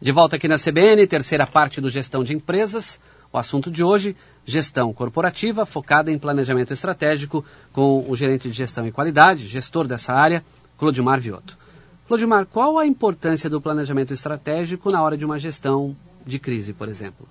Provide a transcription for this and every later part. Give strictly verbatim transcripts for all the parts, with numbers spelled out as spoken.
De volta aqui na C B N, terceira parte do Gestão de Empresas. O assunto de hoje, gestão corporativa focada em planejamento estratégico, com o gerente de gestão e qualidade, gestor dessa área, Clodimar Vioto. Clodimar, qual a importância do planejamento estratégico na hora de uma gestão de crise, por exemplo?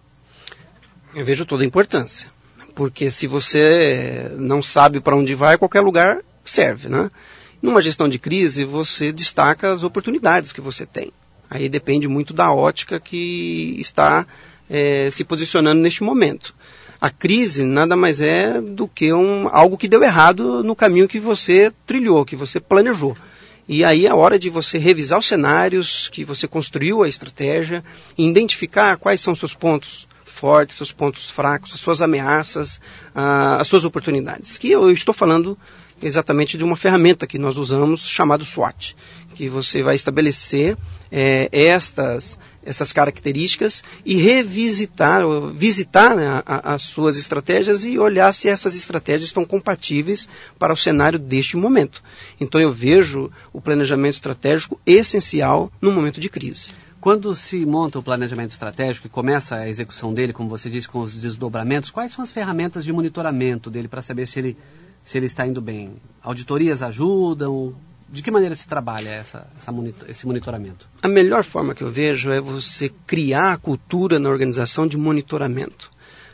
Eu vejo toda a importância, porque se você não sabe para onde vai, qualquer lugar serve, né? Numa gestão de crise, você destaca as oportunidades que você tem. Aí depende muito da ótica que está é, se posicionando neste momento. A crise nada mais é do que um, algo que deu errado no caminho que você trilhou, que você planejou. E aí é hora de você revisar os cenários que você construiu a estratégia, e identificar quais são seus pontos fortes, seus pontos fracos, as suas ameaças, ah, as suas oportunidades. Que eu estou falando exatamente de uma ferramenta que nós usamos chamada SWOT, que você vai estabelecer é, estas, essas características e revisitar, visitar, né, a, as suas estratégias e olhar se essas estratégias estão compatíveis para o cenário deste momento. Então eu vejo o planejamento estratégico essencial no momento de crise. Quando se monta o planejamento estratégico e começa a execução dele, como você disse, com os desdobramentos, quais são as ferramentas de monitoramento dele para saber se ele, se ele está indo bem? Auditorias ajudam? De que maneira se trabalha essa, essa monitor, esse monitoramento? A melhor forma que eu vejo é você criar a cultura na organização de monitoramento.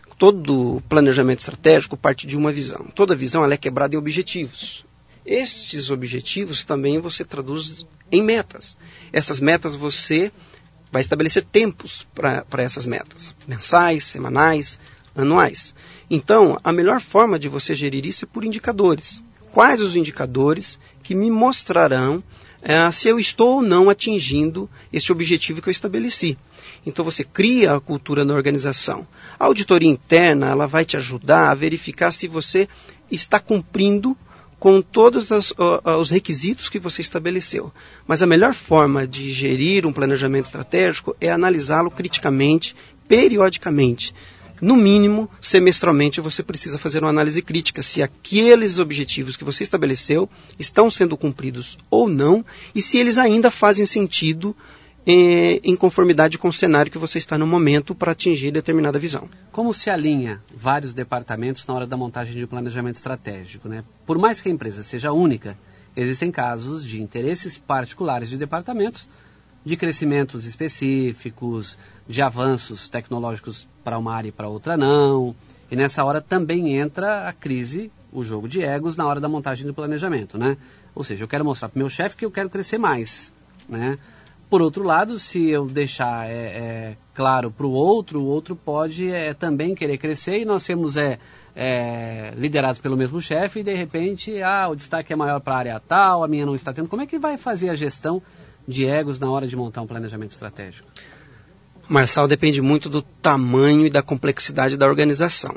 Todo planejamento estratégico parte de uma visão. Toda visão ela é quebrada em objetivos. Estes objetivos também você traduz em metas. Essas metas você vai estabelecer tempos para essas metas. Mensais, semanais, anuais. Então, a melhor forma de você gerir isso é por indicadores. Quais os indicadores que me mostrarão é, se eu estou ou não atingindo esse objetivo que eu estabeleci. Então você cria a cultura na organização. A auditoria interna ela vai te ajudar a verificar se você está cumprindo com todos os, os requisitos que você estabeleceu. Mas a melhor forma de gerir um planejamento estratégico é analisá-lo criticamente, periodicamente. No mínimo, semestralmente, você precisa fazer uma análise crítica se aqueles objetivos que você estabeleceu estão sendo cumpridos ou não e se eles ainda fazem sentido eh, em conformidade com o cenário que você está no momento para atingir determinada visão. Como se alinha vários departamentos na hora da montagem de um planejamento estratégico, né? Por mais que a empresa seja única, existem casos de interesses particulares de departamentos, de crescimentos específicos, de avanços tecnológicos para uma área e para outra não. E nessa hora também entra a crise, o jogo de egos na hora da montagem do planejamento, né? Ou seja, eu quero mostrar para o meu chefe que eu quero crescer mais, né? Por outro lado, se eu deixar é, é, claro para o outro, o outro pode é, também querer crescer e nós sermos é, é, liderados pelo mesmo chefe e de repente ah, o destaque é maior para a área tal, a minha não está tendo. Como é que vai fazer a gestão de egos na hora de montar um planejamento estratégico? Marçal, depende muito do tamanho e da complexidade da organização.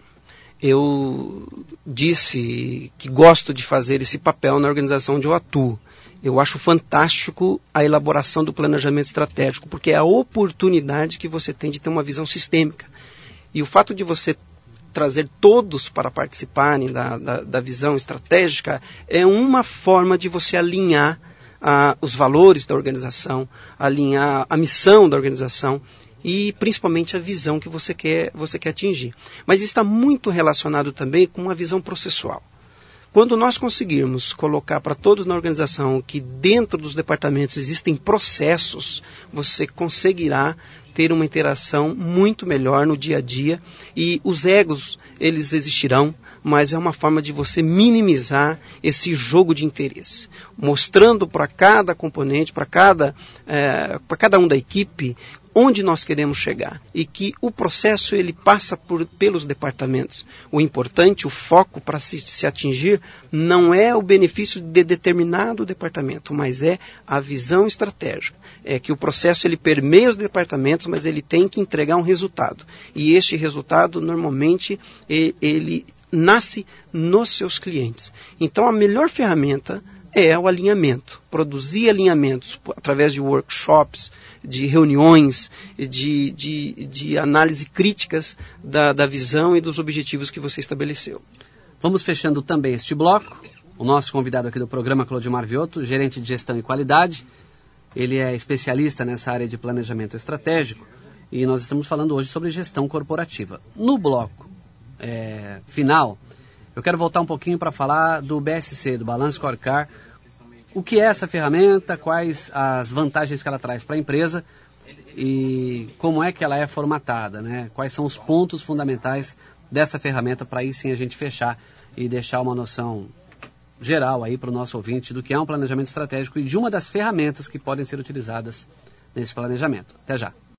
Eu disse que gosto de fazer esse papel na organização onde eu atuo. Eu acho fantástico a elaboração do planejamento estratégico, porque é a oportunidade que você tem de ter uma visão sistêmica. E o fato de você trazer todos para participarem da, da, da visão estratégica é uma forma de você alinhar ah, os valores da organização, alinhar a missão da organização e principalmente a visão que você quer, você quer atingir. Mas está muito relacionado também com uma visão processual. Quando nós conseguirmos colocar para todos na organização que dentro dos departamentos existem processos, você conseguirá ter uma interação muito melhor no dia a dia e os egos, eles existirão, mas é uma forma de você minimizar esse jogo de interesse, mostrando para cada componente, para cada, é, para cada um da equipe, onde nós queremos chegar e que o processo ele passa por, pelos departamentos. O importante, o foco para se, se atingir não é o benefício de determinado departamento, mas é a visão estratégica. É que o processo ele permeia os departamentos, mas ele tem que entregar um resultado. E este resultado, normalmente, ele, ele nasce nos seus clientes. Então, a melhor ferramenta é o alinhamento. Produzir alinhamentos através de workshops, de reuniões, de, de, de análise críticas da, da visão e dos objetivos que você estabeleceu. Vamos fechando também este bloco. O nosso convidado aqui do programa, Clodimar Vioto, gerente de gestão e qualidade. Ele é especialista nessa área de planejamento estratégico e nós estamos falando hoje sobre gestão corporativa. No bloco é, final, eu quero voltar um pouquinho para falar do B S C, do Balance Scorecard. O que é essa ferramenta, quais as vantagens que ela traz para a empresa e como é que ela é formatada, né? Quais são os pontos fundamentais dessa ferramenta para aí sim a gente fechar e deixar uma noção geral aí para o nosso ouvinte do que é um planejamento estratégico e de uma das ferramentas que podem ser utilizadas nesse planejamento. Até já.